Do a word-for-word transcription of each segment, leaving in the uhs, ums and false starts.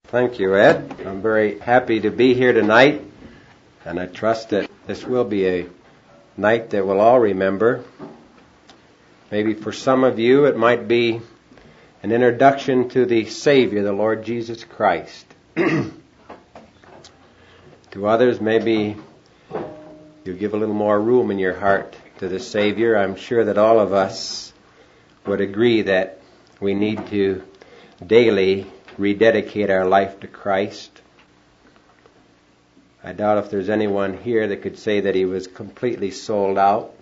Thank you, Ed. I'm very happy to be here tonight, and I trust that this will be a night that we'll all remember. Maybe for some of you it might be an introduction to the Savior, the Lord Jesus Christ. To others, maybe you give a little more room in your heart to the Savior. I'm sure that all of us would agree that we need to daily rededicate our life to Christ. I doubt if there's anyone here that could say that he was completely sold out.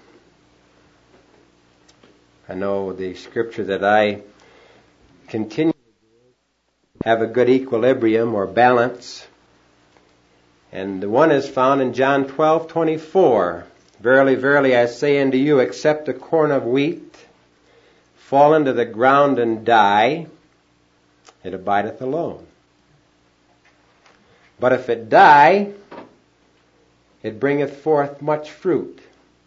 I know the scripture that I continue to have a good equilibrium or balance. And the one is found in John twelve twenty-four. Verily, verily, I say unto you, except a corn of wheat fall into the ground and die, it abideth alone. But if it die, it bringeth forth much fruit.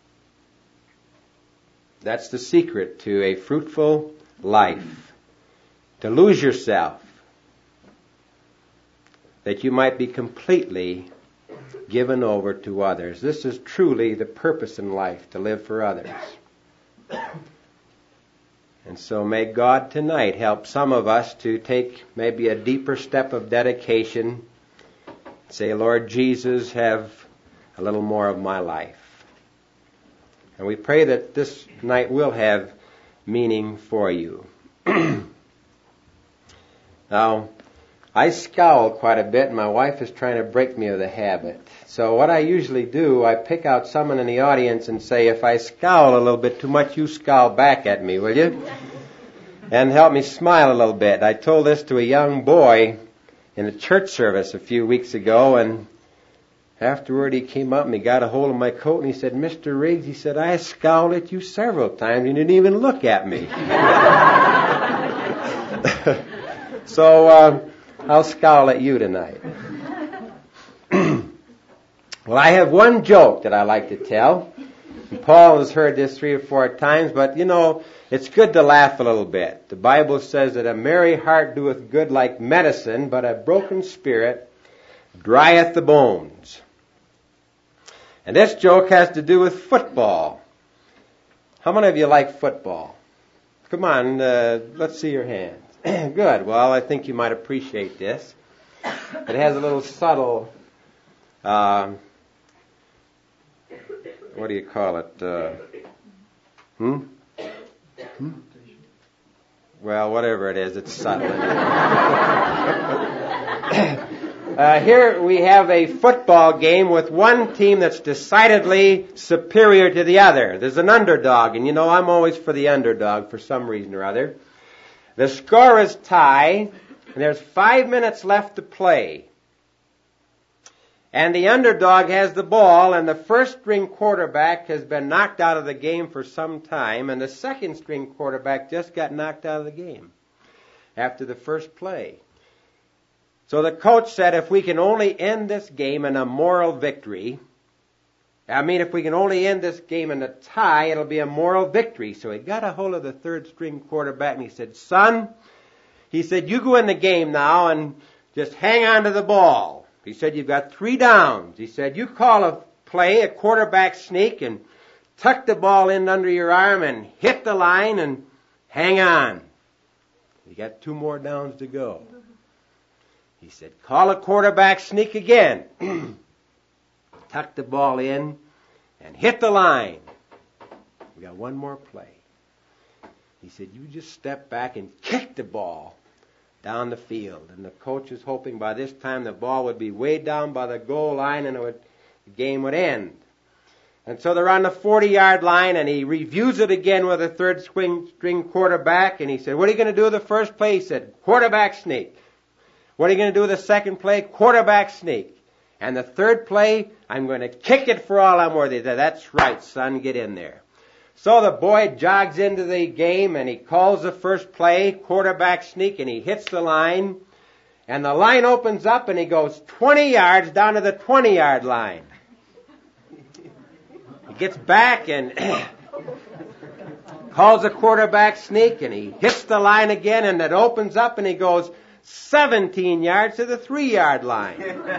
That's the secret to a fruitful life. To lose yourself, that you might be completely given over to others. This is truly the purpose in life, to live for others. And so may God tonight help some of us to take maybe a deeper step of dedication. Say, Lord Jesus, have a little more of my life. And we pray that this night will have meaning for you. Now, I scowl quite a bit, and my wife is trying to break me of the habit. So what I usually do, I pick out someone in the audience and say, if I scowl a little bit too much, you scowl back at me, will you? And help me smile a little bit. I told this to a young boy in a church service a few weeks ago, and afterward he came up and he got a hold of my coat and he said, Mister Riggs, he said, I scowled at you several times and you didn't even look at me. So, uh, I'll scowl at you tonight. Well, I have one joke that I like to tell. And Paul has heard this three or four times, but you know, it's good to laugh a little bit. The Bible says that a merry heart doeth good like medicine, but a broken spirit drieth the bones. And this joke has to do with football. How many of you like football? Come on, uh, let's see your hands. Good. Well, I think you might appreciate this. It has a little subtle, uh, what do you call it? Uh, hmm? hmm? Well, whatever it is, it's subtle. uh, here we have a football game with one team that's decidedly superior to the other. There's an underdog, and you know I'm always for the underdog for some reason or other. The score is tie, and there's five minutes left to play. And the underdog has the ball, and the first-string quarterback has been knocked out of the game for some time, and the second-string quarterback just got knocked out of the game after the first play. So the coach said, if we can only end this game in a moral victory, I mean, if we can only end this game in a tie, it'll be a moral victory. So he got a hold of the third-string quarterback, and he said, son, he said, you go in the game now and just hang on to the ball. He said, you've got three downs. He said, you call a play, a quarterback sneak, and tuck the ball in under your arm and hit the line and hang on. You got two more downs to go. He said, call a quarterback sneak again. Tuck the ball in and hit the line. We got one more play. He said, you just step back and kick the ball down the field. And the coach is hoping by this time the ball would be way down by the goal line and it would, the game would end. And so they're on the forty-yard line, and he reviews it again with a third-string quarterback, and he said, what are you going to do with the first play? He said, quarterback sneak. What are you going to do with the second play? Quarterback sneak. And the third play, I'm going to kick it for all I'm worth. He said, that's right, son, get in there. So the boy jogs into the game, and he calls the first play, quarterback sneak, and he hits the line. And the line opens up, and he goes twenty yards down to the twenty-yard line. He gets back and calls a quarterback sneak, and he hits the line again, and it opens up, and he goes seventeen yards to the three-yard line.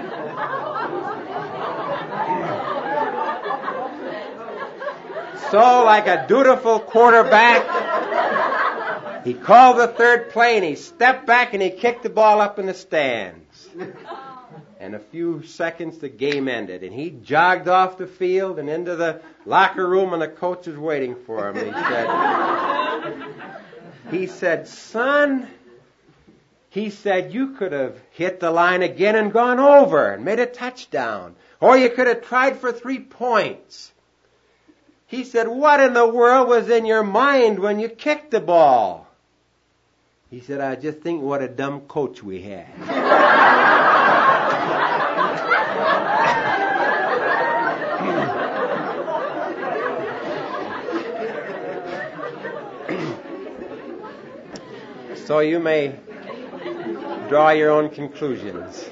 So, like a dutiful quarterback, he called the third play and he stepped back and he kicked the ball up in the stands. And a few seconds, the game ended. And he jogged off the field and into the locker room, and the coach was waiting for him. He said, he said, son, he said, you could have hit the line again and gone over and made a touchdown. Or you could have tried for three points. He said, what in the world was in your mind when you kicked the ball? He said, I just think what a dumb coach we had. So you may draw your own conclusions.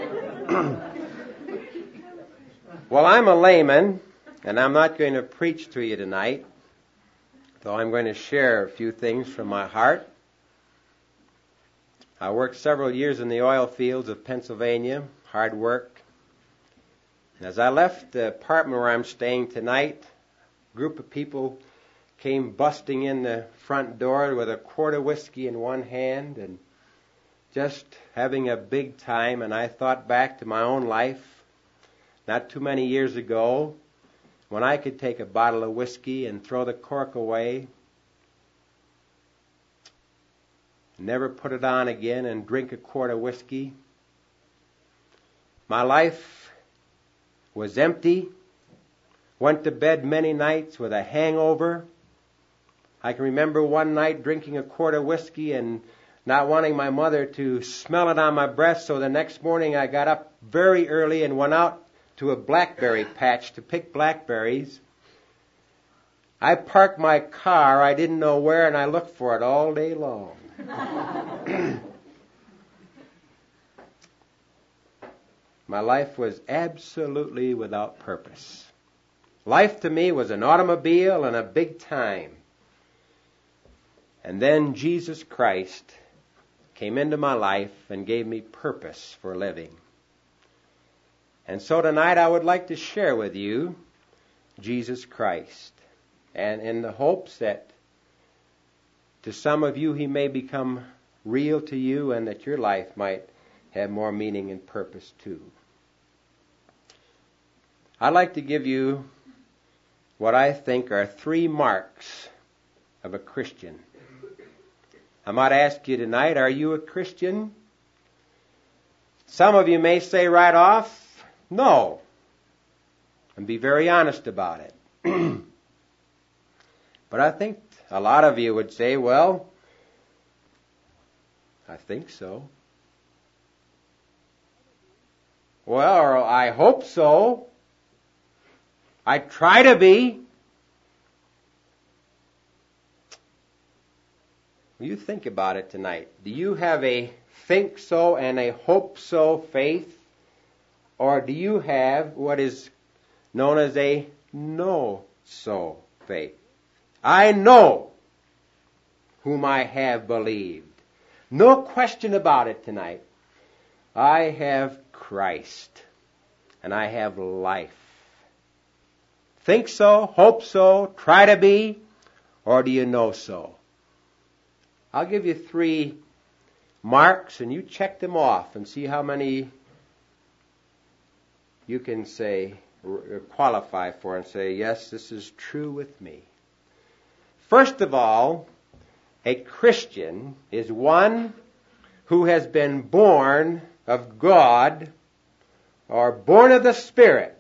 Well, I'm a layman, and I'm not going to preach to you tonight, though I'm going to share a few things from my heart. I worked several years in the oil fields of Pennsylvania, hard work. And as I left the apartment where I'm staying tonight, a group of people came busting in the front door with a quart of whiskey in one hand and just having a big time. And I thought back to my own life, not too many years ago, when I could take a bottle of whiskey and throw the cork away, never put it on again, and drink a quart of whiskey. My life was empty. Went to bed many nights with a hangover. I can remember one night drinking a quart of whiskey and not wanting my mother to smell it on my breath, so the next morning I got up very early and went out to a blackberry patch to pick blackberries. I parked my car, I didn't know where, and I looked for it all day long. My life was absolutely without purpose. Life to me was an automobile and a big time. And then Jesus Christ came into my life and gave me purpose for living. And so tonight I would like to share with you Jesus Christ. And in the hopes that to some of you he may become real to you and that your life might have more meaning and purpose too. I'd like to give you what I think are three marks of a Christian. I might ask you tonight, are you a Christian? Some of you may say right off, no, and be very honest about it. But I think a lot of you would say, well, I think so. Well, or I hope so. I try to be. You think about it tonight. Do you have a think so and a hope so faith? Or do you have what is known as a know so faith? I know whom I have believed. No question about it tonight. I have Christ and I have life. Think so, hope so, try to be, or do you know so? I'll give you three marks and you check them off and see how many you can say, qualify for and say, yes, this is true with me. First of all, a Christian is one who has been born of God or born of the Spirit.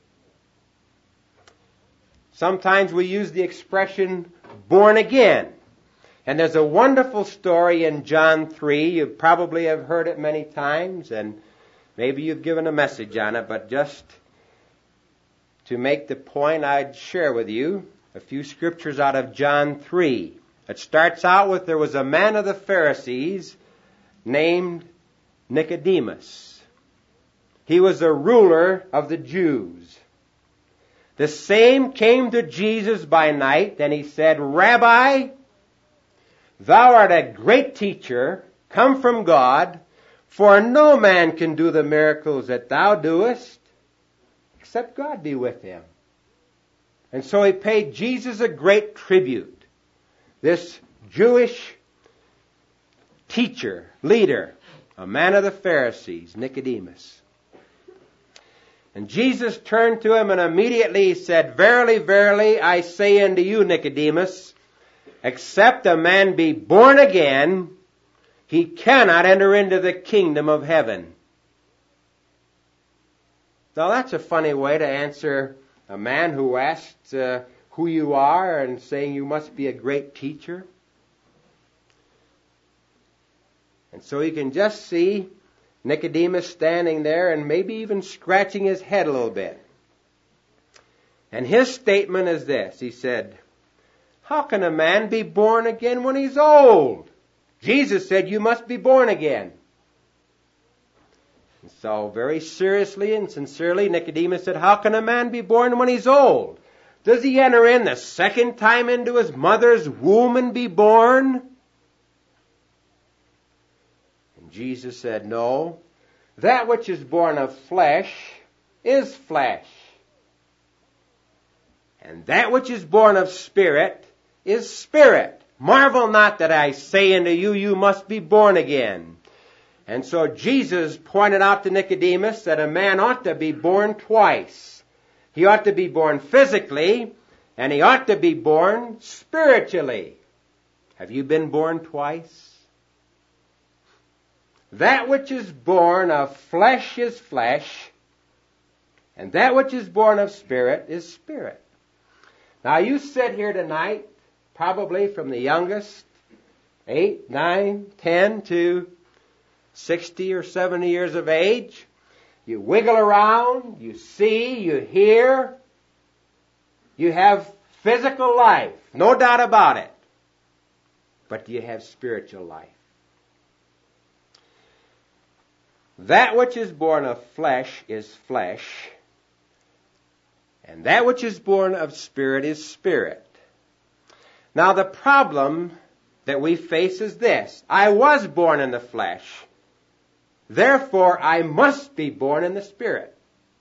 Sometimes we use the expression born again. And there's a wonderful story in John three. You probably have heard it many times, and maybe you've given a message on it, but just to make the point, I'd share with you a few scriptures out of John three. It starts out with, there was a man of the Pharisees named Nicodemus. He was a ruler of the Jews. The same came to Jesus by night, and he said, Rabbi, thou art a great teacher, come from God, for no man can do the miracles that thou doest, except God be with him. And so he paid Jesus a great tribute. This Jewish teacher, leader, a man of the Pharisees, Nicodemus. And Jesus turned to him and immediately he said, Verily, verily, I say unto you, Nicodemus, except a man be born again, he cannot enter into the kingdom of heaven. Now that's a funny way to answer a man who asked uh, who you are and saying you must be a great teacher. And so you can just see Nicodemus standing there and maybe even scratching his head a little bit. And his statement is this. He said, how can a man be born again when he's old? Jesus said you must be born again. And so very seriously and sincerely, Nicodemus said, how can a man be born when he's old? Does he enter in the second time into his mother's womb and be born? Jesus said, no, that which is born of flesh is flesh. And that which is born of spirit is spirit. Marvel not that I say unto you, you must be born again. And so Jesus pointed out to Nicodemus that a man ought to be born twice. He ought to be born physically, and he ought to be born spiritually. Have you been born twice? That which is born of flesh is flesh, and that which is born of spirit is spirit. Now you sit here tonight, probably from the youngest, eight, nine, ten to sixty or seventy years of age. You wiggle around, you see, you hear, you have physical life, no doubt about it. But do you have spiritual life? That which is born of flesh is flesh, and that which is born of spirit is spirit. Now the problem that we face is this. I was born in the flesh, therefore I must be born in the spirit.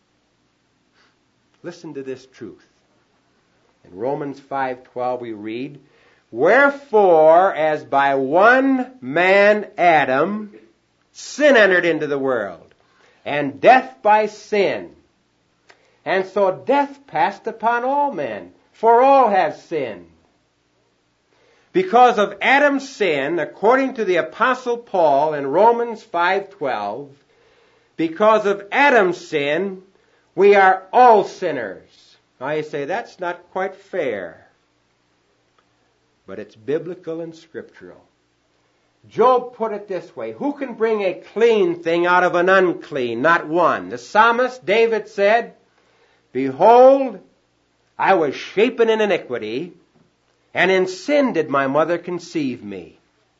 Listen to this truth. In Romans five twelve we read, Wherefore, as by one man Adam, sin entered into the world, and death by sin. And so death passed upon all men, for all have sinned. Because of Adam's sin, according to the Apostle Paul in Romans five twelve, because of Adam's sin, we are all sinners. Now you say, that's not quite fair. But it's biblical and scriptural. Job put it this way, who can bring a clean thing out of an unclean? Not one. The psalmist David said, Behold, I was shapen in iniquity, and in sin did my mother conceive me.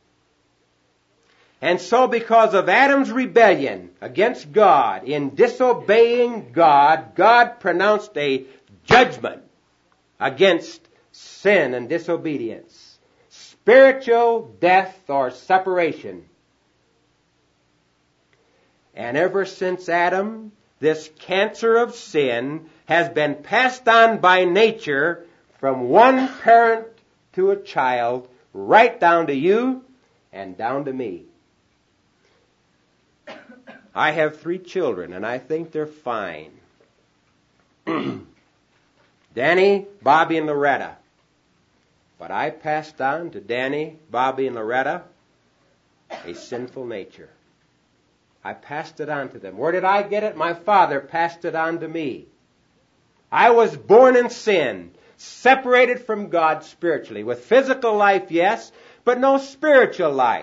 And so because of Adam's rebellion against God, in disobeying God, God pronounced a judgment against sin and disobedience. Spiritual death or separation. And ever since Adam, this cancer of sin has been passed on by nature from one parent to a child, right down to you and down to me. I have three children, and I think they're fine. Danny, Bobby, and Loretta. But I passed on to Danny, Bobby, and Loretta a sinful nature. I passed it on to them. Where did I get it? My father passed it on to me. I was born in sin, separated from God spiritually, with physical life, yes, but no spiritual life.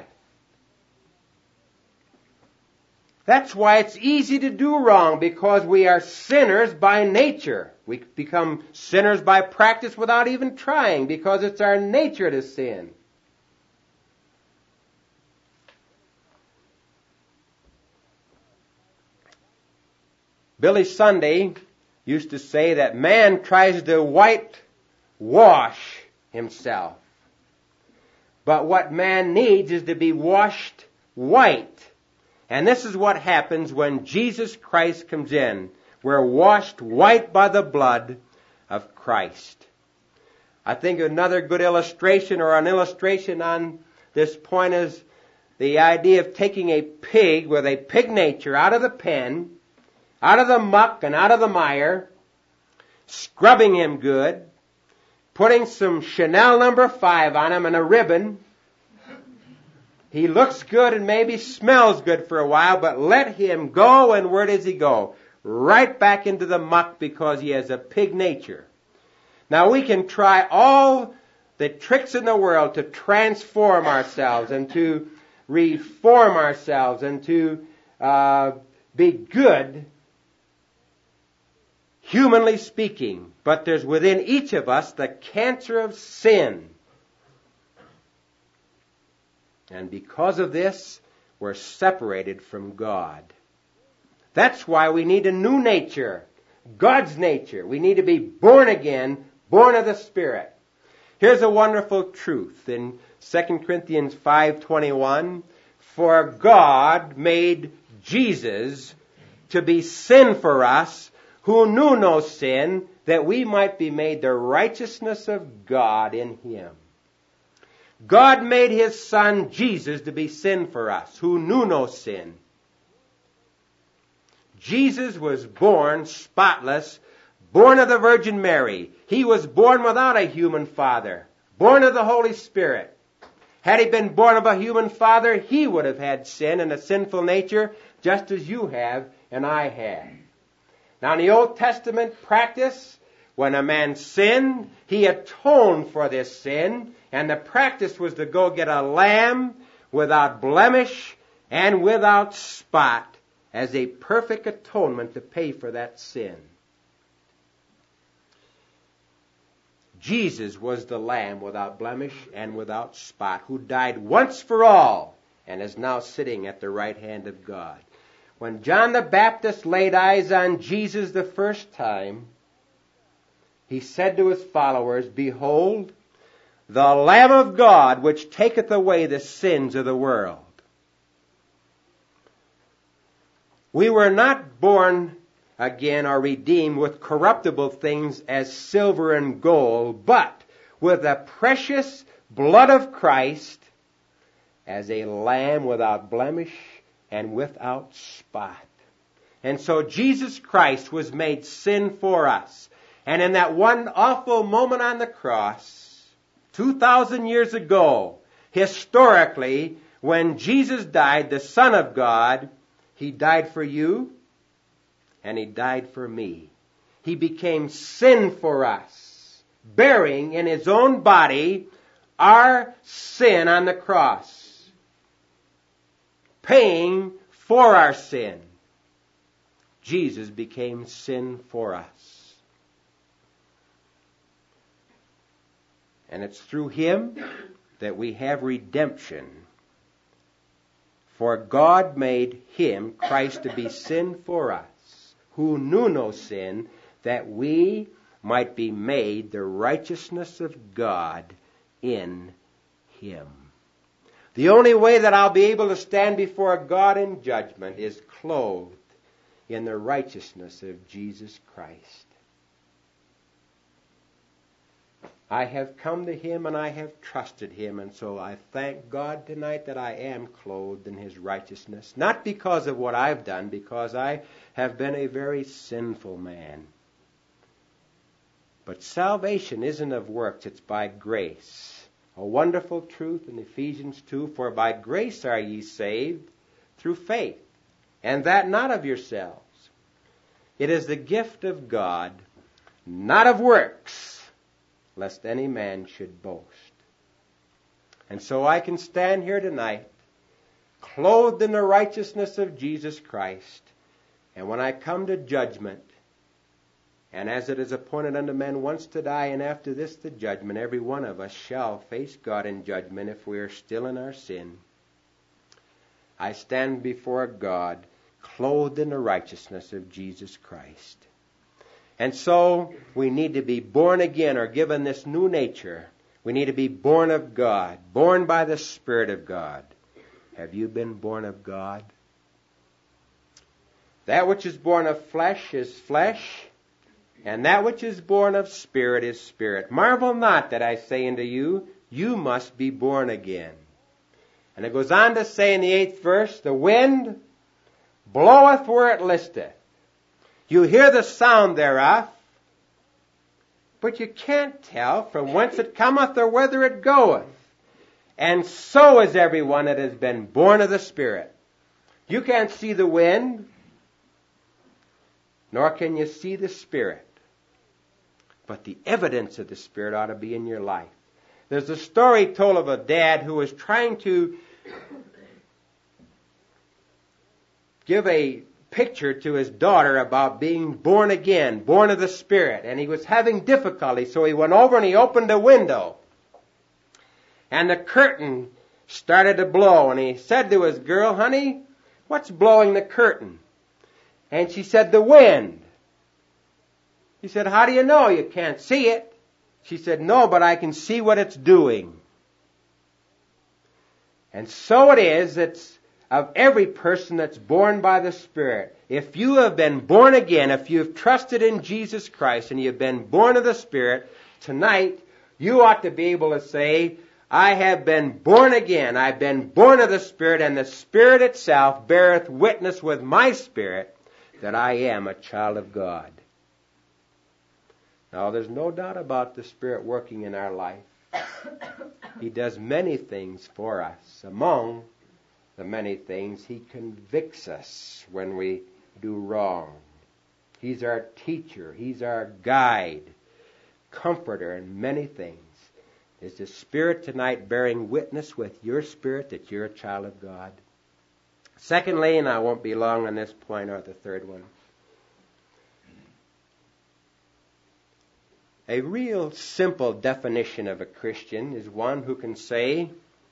That's why it's easy to do wrong, because we are sinners by nature. We become sinners by practice without even trying, because it's our nature to sin. Billy Sunday used to say that man tries to whitewash himself. But what man needs is to be washed white. And this is what happens when Jesus Christ comes in. We're washed white by the blood of Christ. I think another good illustration or an illustration on this point is the idea of taking a pig with a pig nature out of the pen, out of the muck and out of the mire, scrubbing him good, putting some Chanel number five on him and a ribbon. He looks good and maybe smells good for a while, but let him go, and where does he go? Right back into the muck because he has a pig nature. Now we can try all the tricks in the world to transform ourselves and to reform ourselves and to uh, be good, humanly speaking. But there's within each of us the cancer of sin. And because of this, we're separated from God. That's why we need a new nature, God's nature. We need to be born again, born of the Spirit. Here's a wonderful truth in Second Corinthians five twenty-one. For God made Jesus to be sin for us, who knew no sin, that we might be made the righteousness of God in Him. God made His Son Jesus to be sin for us, who knew no sin. Jesus was born spotless, born of the Virgin Mary. He was born without a human father, born of the Holy Spirit. Had he been born of a human father, he would have had sin and a sinful nature, just as you have and I have. Now in the Old Testament practice, when a man sinned, he atoned for this sin, and the practice was to go get a lamb without blemish and without spot as a perfect atonement to pay for that sin. Jesus was the Lamb without blemish and without spot, who died once for all and is now sitting at the right hand of God. When John the Baptist laid eyes on Jesus the first time, he said to his followers, Behold, the Lamb of God, which taketh away the sins of the world. We were not born again or redeemed with corruptible things as silver and gold, but with the precious blood of Christ as a lamb without blemish and without spot. And so Jesus Christ was made sin for us. And in that one awful moment on the cross, two thousand years ago, historically, when Jesus died, the Son of God, He died for you, and He died for me. He became sin for us, bearing in His own body our sin on the cross, paying for our sin. Jesus became sin for us. And it's through Him that we have redemption. For God made Him, Christ, to be sin for us, who knew no sin, that we might be made the righteousness of God in Him. The only way that I'll be able to stand before God in judgment is clothed in the righteousness of Jesus Christ. I have come to Him and I have trusted Him, and so I thank God tonight that I am clothed in His righteousness. Not because of what I've done, because I have been a very sinful man. But salvation isn't of works, it's by grace. A wonderful truth in Ephesians two, For by grace are ye saved through faith, and that not of yourselves. It is the gift of God, not of works, lest any man should boast. And so I can stand here tonight, clothed in the righteousness of Jesus Christ, and when I come to judgment, and as it is appointed unto men once to die, and after this the judgment, every one of us shall face God in judgment if we are still in our sin. I stand before God, clothed in the righteousness of Jesus Christ. And so we need to be born again or given this new nature. We need to be born of God, born by the Spirit of God. Have you been born of God? That which is born of flesh is flesh, and that which is born of spirit is spirit. Marvel not that I say unto you, you must be born again. And it goes on to say in the eighth verse, the wind bloweth where it listeth. You hear the sound thereof, but you can't tell from whence it cometh or whither it goeth. And so is everyone that has been born of the Spirit. You can't see the wind, nor can you see the Spirit. But the evidence of the Spirit ought to be in your life. There's a story told of a dad who was trying to give a picture to his daughter about being born again, born of the Spirit. And he was having difficulty, so he went over and he opened a window. And the curtain started to blow. And he said to his girl, honey, what's blowing the curtain? And she said, the wind. He said, how do you know? You can't see it. She said, no, but I can see what it's doing. And so it is, it's of every person that's born by the Spirit. If you have been born again, if you've trusted in Jesus Christ and you've been born of the Spirit, tonight you ought to be able to say, I have been born again. I've been born of the Spirit, and the Spirit itself beareth witness with my spirit that I am a child of God. Now, there's no doubt about the Spirit working in our life. He does many things for us. Among the many things, He convicts us when we do wrong. He's our teacher. He's our guide, comforter, and many things. Is the Spirit tonight bearing witness with your spirit that you're a child of God? Secondly, and I won't be long on this point, or the third one, a real simple definition of a Christian is one who can say,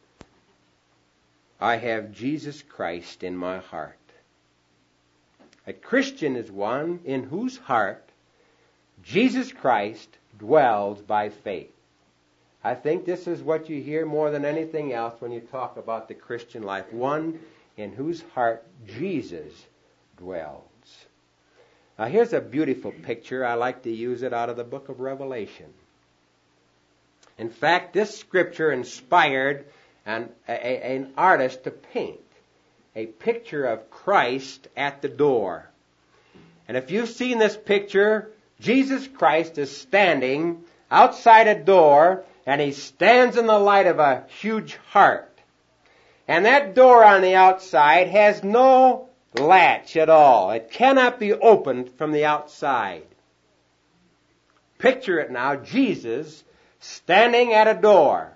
I have Jesus Christ in my heart. A Christian is one in whose heart Jesus Christ dwells by faith. I think this is what you hear more than anything else when you talk about the Christian life. One in whose heart Jesus dwells. Now here's a beautiful picture. I like to use it out of the book of Revelation. In fact, this scripture inspired an, a, an artist to paint a picture of Christ at the door. And if you've seen this picture, Jesus Christ is standing outside a door, and He stands in the light of a huge heart. And that door on the outside has no latch at all. It cannot be opened from the outside. Picture it now, Jesus standing at a door.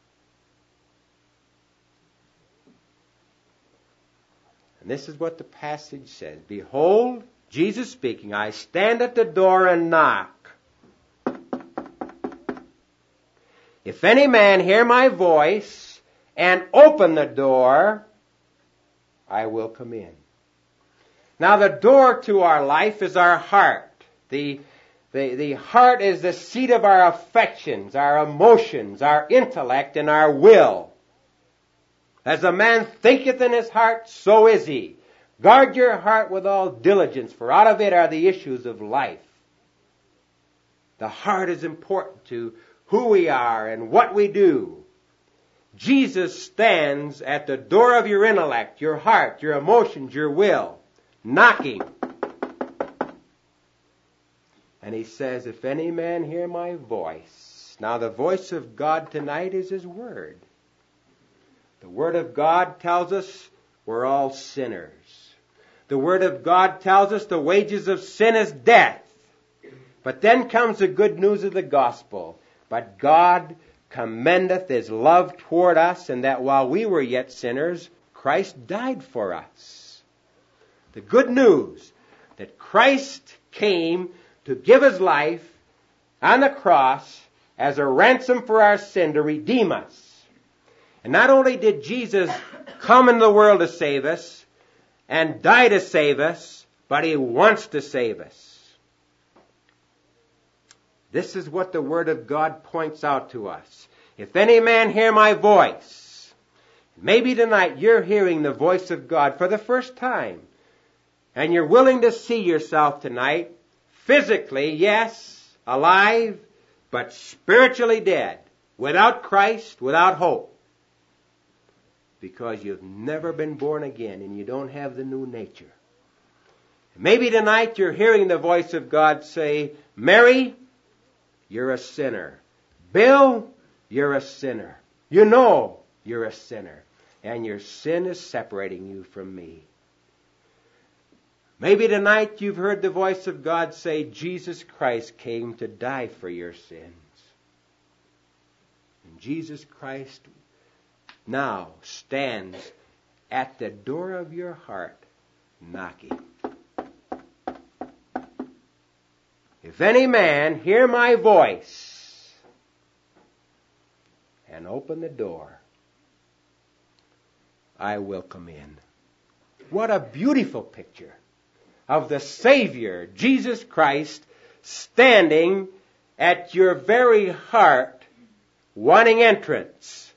And this is what the passage says. Behold, Jesus speaking, I stand at the door and knock. If any man hear my voice and open the door, I will come in. Now the door to our life is our heart. The, the, the heart is the seat of our affections, our emotions, our intellect, and our will. As a man thinketh in his heart, so is he. Guard your heart with all diligence, for out of it are the issues of life. The heart is important to who we are and what we do. Jesus stands at the door of your intellect, your heart, your emotions, your will, knocking. And He says, if any man hear my voice. Now the voice of God tonight is His Word. The Word of God tells us we're all sinners. The Word of God tells us the wages of sin is death. But then comes the good news of the gospel. But God commendeth His love toward us, and that while we were yet sinners, Christ died for us. The good news that Christ came to give His life on the cross as a ransom for our sin to redeem us. And not only did Jesus come into the world to save us and die to save us, but He wants to save us. This is what the Word of God points out to us. If any man hear my voice. Maybe tonight you're hearing the voice of God for the first time, and you're willing to see yourself tonight, physically, yes, alive, but spiritually dead, without Christ, without hope, because you've never been born again and you don't have the new nature. Maybe tonight you're hearing the voice of God say, Mary, you're a sinner. Bill, you're a sinner. You know you're a sinner. And your sin is separating you from me. Maybe tonight you've heard the voice of God say, Jesus Christ came to die for your sins. And Jesus Christ now stands at the door of your heart, knocking. If any man hear my voice and open the door, I will come in. What a beautiful picture of the Savior, Jesus Christ, standing at your very heart, wanting entrance.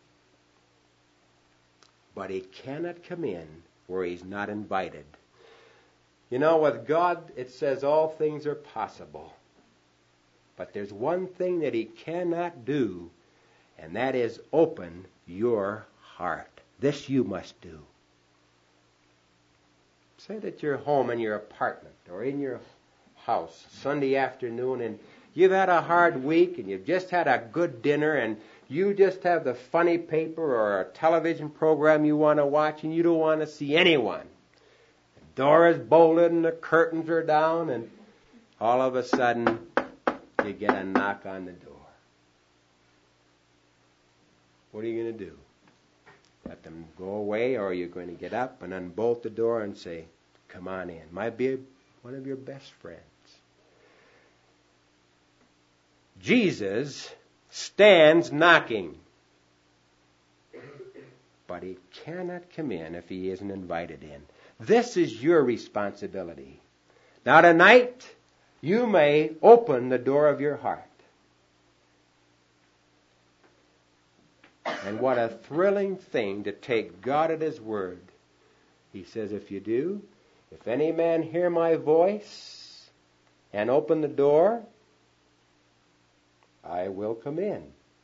But he cannot come in where he's not invited. You know, with God, it says all things are possible. But there's one thing that he cannot do, and that is open your heart. This you must do. Say that you're home in your apartment or in your house Sunday afternoon, and you've had a hard week and you've just had a good dinner, and you just have the funny paper or a television program you want to watch, and you don't want to see anyone. The door is bolted and the curtains are down, and all of a sudden you get a knock on the door. What are you going to do? Let them go away, or are you going to get up and unbolt the door and say, come on in? Might be one of your best friends. Jesus stands knocking, but he cannot come in if he isn't invited in. This is your responsibility. Now tonight, you may open the door of your heart. And what a thrilling thing to take God at his word. He says, if you do, if any man hear my voice and open the door, I will come in.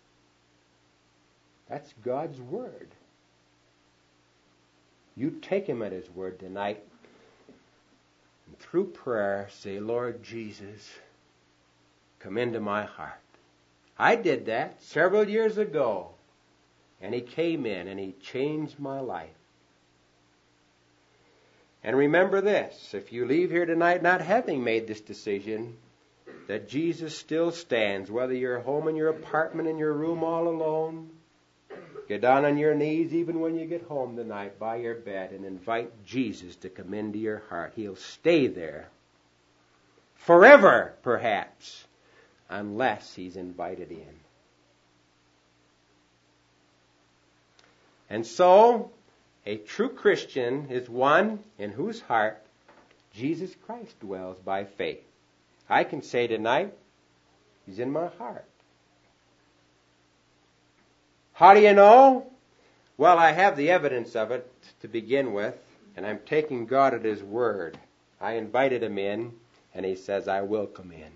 That's God's word. You take him at his word tonight. And through prayer, say, Lord Jesus, come into my heart. I did that several years ago. And he came in and he changed my life. And remember this, if you leave here tonight not having made this decision, that Jesus still stands, whether you're home in your apartment, in your room all alone, get down on your knees even when you get home tonight by your bed and invite Jesus to come into your heart. He'll stay there forever, perhaps, unless he's invited in. And so, a true Christian is one in whose heart Jesus Christ dwells by faith. I can say tonight, he's in my heart. How do you know? Well, I have the evidence of it to begin with, and I'm taking God at his word. I invited him in, and he says, I will come in.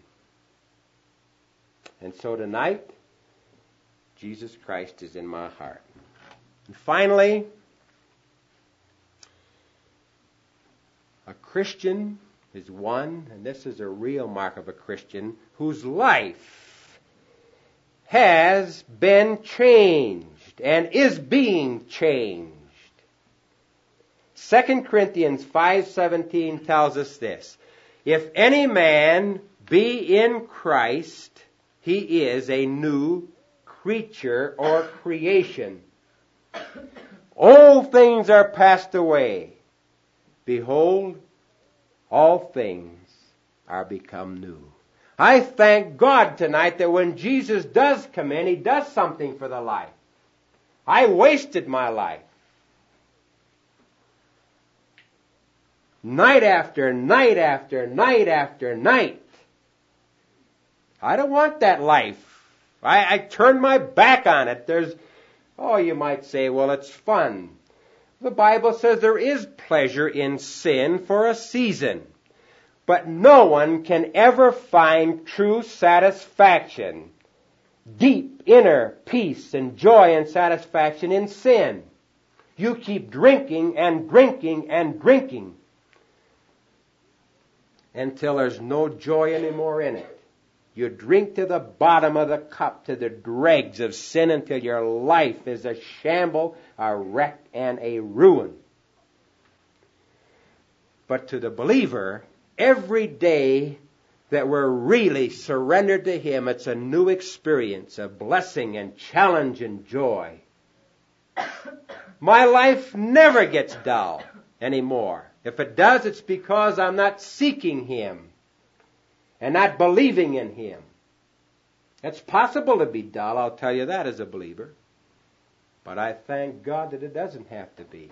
And so tonight, Jesus Christ is in my heart. And finally, a Christian is one, and this is a real mark of a Christian, whose life has been changed and is being changed. Second Corinthians five seventeen tells us this. If any man be in Christ, he is a new creature or creation. Old things are passed away. Behold, all things are become new. I thank God tonight that when Jesus does come in, he does something for the life. I wasted my life. Night after night after night after night. I don't want that life. I, I turned my back on it. There's Oh, you might say, well, it's fun. The Bible says there is pleasure in sin for a season. But no one can ever find true satisfaction, deep inner peace and joy and satisfaction in sin. You keep drinking and drinking and drinking until there's no joy anymore in it. You drink to the bottom of the cup, to the dregs of sin, until your life is a shamble, a wreck, and a ruin. But to the believer, every day that we're really surrendered to Him, it's a new experience of blessing and challenge and joy. My life never gets dull anymore. If it does, it's because I'm not seeking Him and not believing in Him. It's possible to be dull, I'll tell you that as a believer. But I thank God that it doesn't have to be.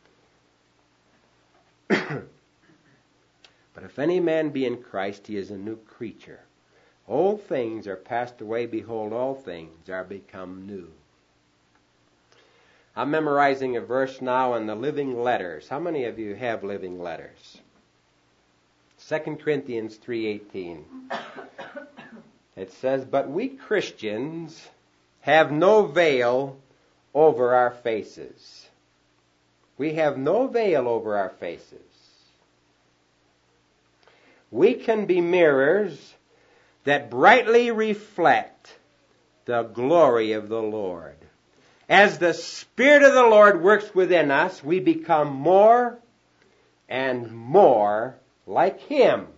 But if any man be in Christ, he is a new creature. Old things are passed away. Behold, all things are become new. I'm memorizing a verse now in the Living Letters. How many of you have Living Letters? Second Corinthians three eighteen. It says, but we Christians have no veil over our faces. We have no veil over our faces. We can be mirrors that brightly reflect the glory of the Lord. As the Spirit of the Lord works within us, we become more and more like Him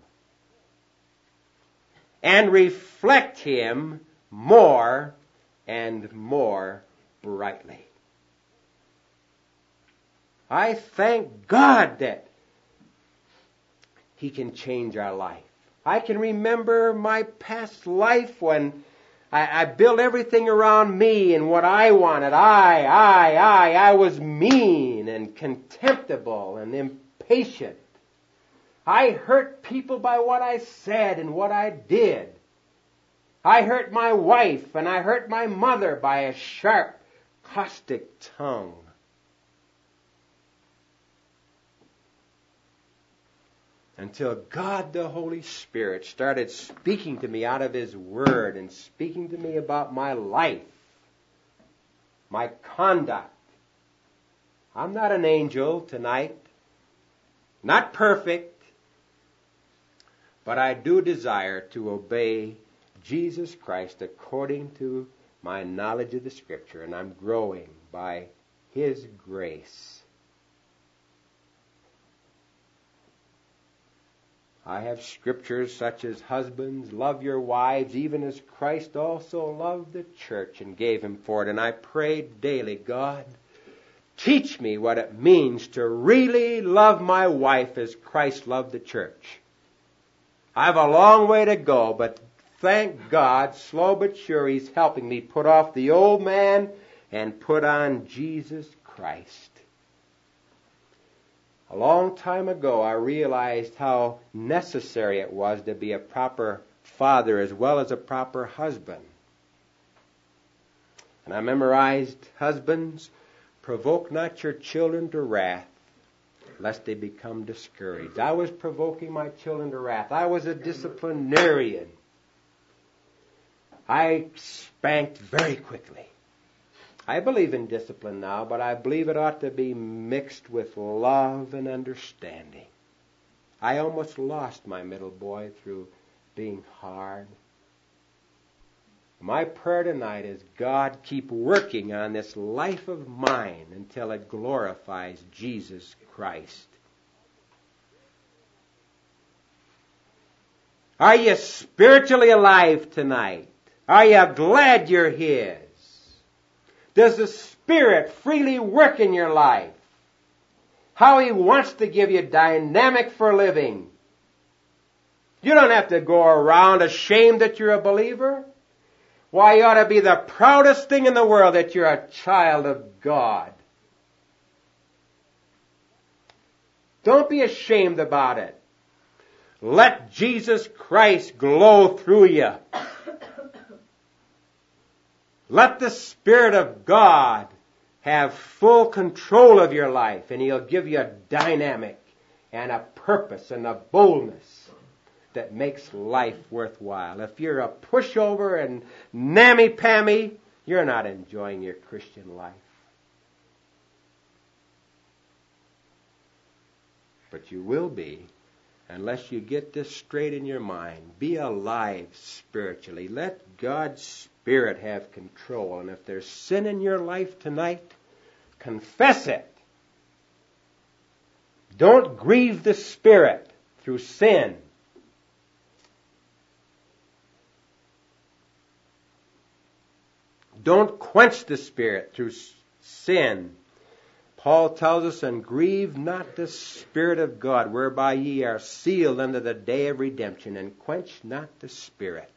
and reflect Him more and more brightly. I thank God that He can change our life. I can remember my past life when I, I built everything around me and what I wanted. I, I, I, I was mean and contemptible and impatient. I hurt people by what I said and what I did. I hurt my wife and I hurt my mother by a sharp, caustic tongue. Until God the Holy Spirit started speaking to me out of His Word and speaking to me about my life, my conduct. I'm not an angel tonight, not perfect, but I do desire to obey Jesus Christ according to my knowledge of the Scripture, and I'm growing by His grace. I have scriptures such as, husbands, love your wives, even as Christ also loved the church and gave Him for it. And I pray daily, God, teach me what it means to really love my wife as Christ loved the church. I have a long way to go, but thank God, slow but sure, He's helping me put off the old man and put on Jesus Christ. A long time ago, I realized how necessary it was to be a proper father as well as a proper husband. And I memorized, husbands, provoke not your children to wrath, lest they become discouraged. I was provoking my children to wrath. I was a disciplinarian. I spanked very quickly. I believe in discipline now, but I believe it ought to be mixed with love and understanding. I almost lost my middle boy through being hard. My prayer tonight is, God, keep working on this life of mine until it glorifies Jesus Christ. Are you spiritually alive tonight? Are you glad you're His? Does the Spirit freely work in your life? How He wants to give you dynamic for living. You don't have to go around ashamed that you're a believer. Why, you ought to be the proudest thing in the world that you're a child of God. Don't be ashamed about it. Let Jesus Christ glow through you. Let the Spirit of God have full control of your life, and He'll give you a dynamic and a purpose and a boldness that makes life worthwhile. If you're a pushover and nammy-pammy, you're not enjoying your Christian life. But you will be unless you get this straight in your mind. Be alive spiritually. Let God's Spirit have control. And if there's sin in your life tonight, confess it. Don't grieve the Spirit through sin. Don't quench the Spirit through sin. Paul tells us, and grieve not the Spirit of God, whereby ye are sealed unto the day of redemption, and quench not the Spirit.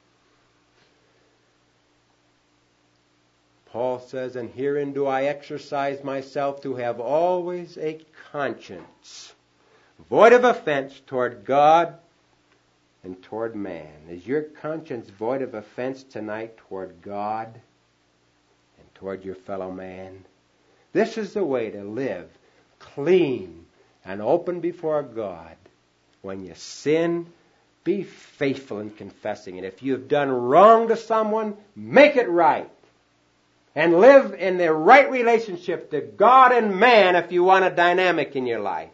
Paul says, and herein do I exercise myself to have always a conscience, void of offense toward God and toward man. Is your conscience void of offense tonight toward God and toward your fellow man? This is the way to live clean and open before God. When you sin, be faithful in confessing it. If you've done wrong to someone, make it right. And live in the right relationship to God and man if you want a dynamic in your life.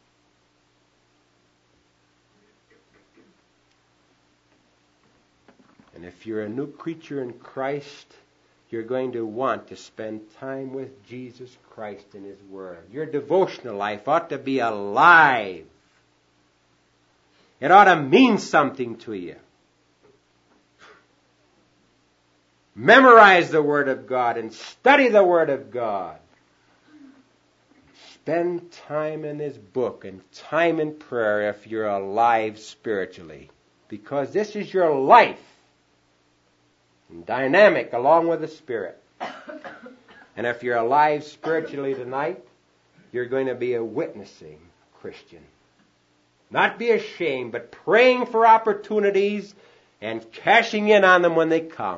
And if you're a new creature in Christ, you're going to want to spend time with Jesus Christ and His Word. Your devotional life ought to be alive. It ought to mean something to you. Memorize the Word of God and study the Word of God. Spend time in His book and time in prayer if you're alive spiritually. Because this is your life. And dynamic along with the Spirit. And if you're alive spiritually tonight, you're going to be a witnessing Christian. Not be ashamed, but praying for opportunities and cashing in on them when they come.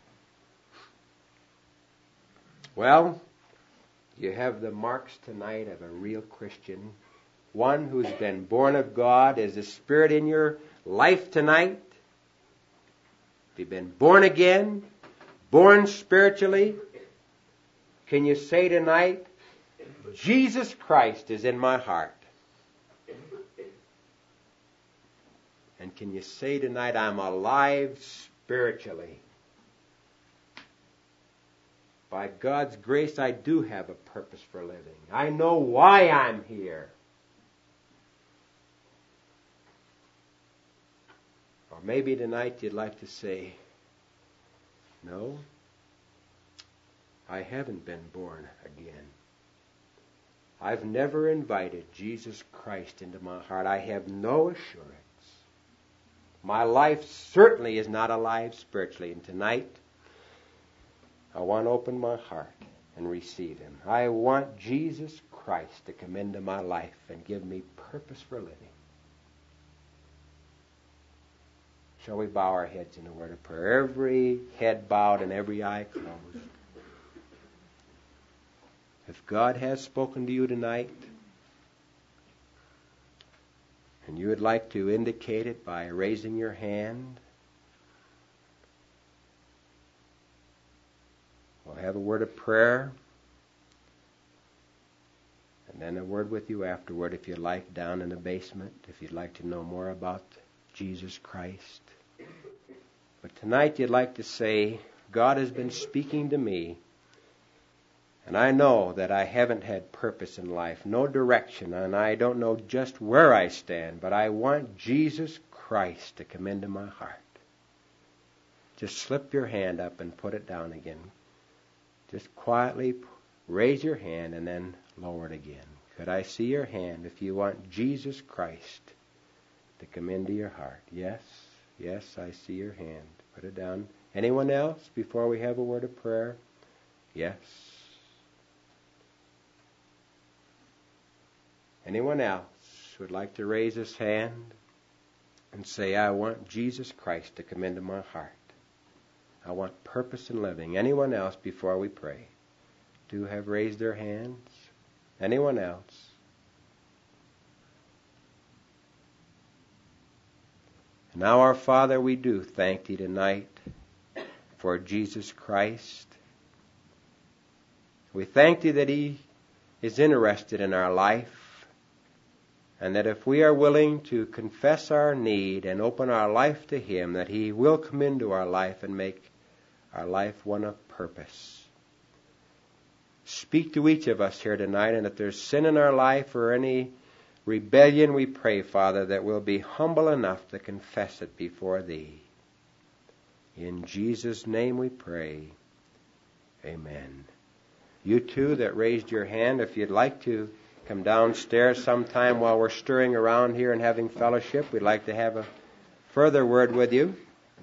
Well, you have the marks tonight of a real Christian. One who's been born of God. Is the Spirit in your life tonight? Have you been born again? Born spiritually? Can you say tonight, Jesus Christ is in my heart? And can you say tonight, I'm alive spiritually? By God's grace, I do have a purpose for living. I know why I'm here. Or maybe tonight you'd like to say, no, I haven't been born again. I've never invited Jesus Christ into my heart. I have no assurance. My life certainly is not alive spiritually. And tonight, I want to open my heart and receive Him. I want Jesus Christ to come into my life and give me purpose for living. Shall we bow our heads in a word of prayer? Every head bowed and every eye closed. If God has spoken to you tonight, and you would like to indicate it by raising your hand, we'll have a word of prayer, and then a word with you afterward if you'd like, down in the basement, if you'd like to know more about Jesus Christ. But tonight you'd like to say, God has been speaking to me, and I know that I haven't had purpose in life, no direction, and I don't know just where I stand, but I want Jesus Christ to come into my heart. Just slip your hand up and put it down again. Just quietly raise your hand and then lower it again. Could I see your hand if you want Jesus Christ to come into your heart? Yes, yes, I see your hand. Put it down. Anyone else before we have a word of prayer? Yes. Anyone else would like to raise his hand and say, I want Jesus Christ to come into my heart. I want purpose in living. Anyone else before we pray? two have raised their hands. Anyone else? Now, our Father, we do thank Thee tonight for Jesus Christ. We thank Thee that He is interested in our life, and that if we are willing to confess our need and open our life to Him, that He will come into our life and make our life one of purpose. Speak to each of us here tonight, and if there's sin in our life or any rebellion, we pray, Father, that we'll be humble enough to confess it before Thee. In Jesus' name we pray. Amen. You too that raised your hand, if you'd like to come downstairs sometime while we're stirring around here and having fellowship, we'd like to have a further word with you.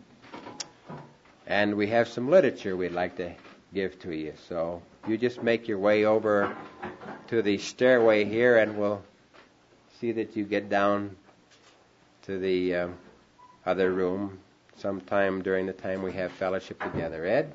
And we have some literature we'd like to give to you. So you just make your way over to the stairway here, and we'll see that you get down to the um, other room sometime during the time we have fellowship together. Ed?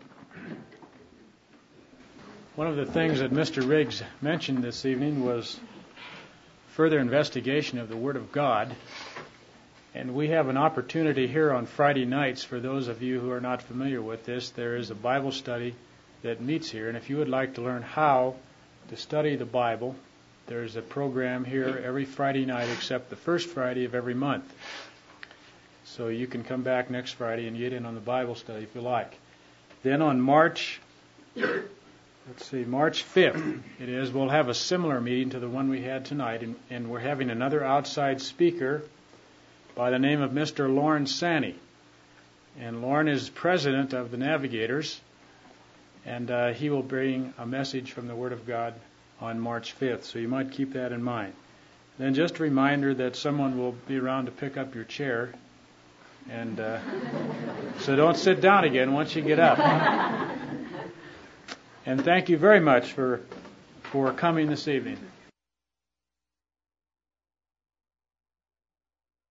One of the things that Mister Riggs mentioned this evening was further investigation of the Word of God. And we have an opportunity here on Friday nights. For those of you who are not familiar with this, there is a Bible study that meets here. And if you would like to learn how to study the Bible, there's a program here every Friday night except the first Friday of every month. So you can come back next Friday and get in on the Bible study if you like. Then on March, let's see, March fifth, it is, we'll have a similar meeting to the one we had tonight. And, and we're having another outside speaker by the name of Mister Lorne Sanney. And Lorne is president of the Navigators, and uh, he will bring a message from the Word of God on March fifth, so you might keep that in mind. Then just a reminder that someone will be around to pick up your chair, and uh, so don't sit down again once you get up. And thank you very much for for coming this evening.